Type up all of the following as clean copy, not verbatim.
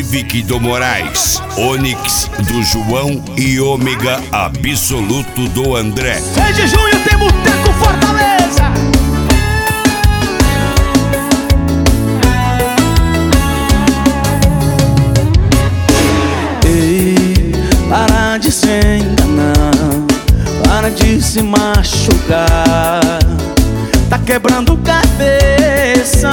Civic do Moraes, Onix do João e Ômega Absoluto do André. 6 de junho tem Boteco Fortaleza. Ei, para de se enganar, para de se machucar, tá quebrando cabeça.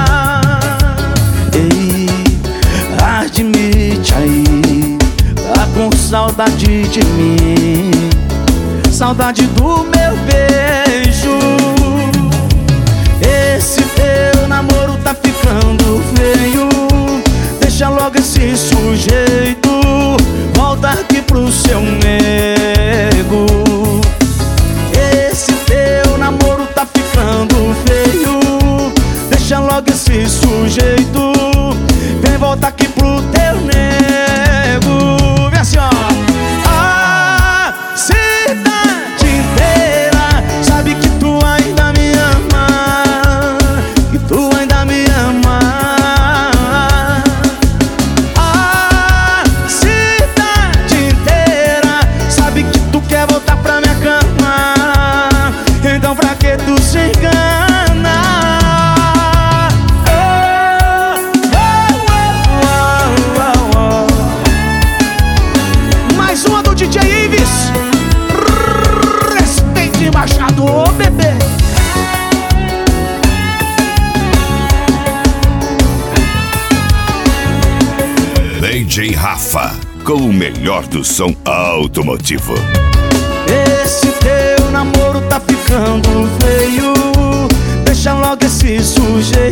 Ei, admite aí, tá com saudade de mim, saudade do meu beijo. Esse teu namoro tá ficando feio, deixa logo esse sujeito, volta aqui pro seu nego. Esse teu namoro tá ficando feio, deixa logo esse sujeito, vem volta aqui pro teu nego. Vem assim, ó. A cidade inteira sabe que tu ainda me ama, que tu ainda me ama. A cidade inteira sabe que tu quer voltar pra minha cama, então pra que tu se engana? Mais uma do DJ Ives. Respeite embaixador, bebê. DJ Rafa, com o melhor do som automotivo. Esse teu namoro tá ficando feio, deixa logo esse sujeito,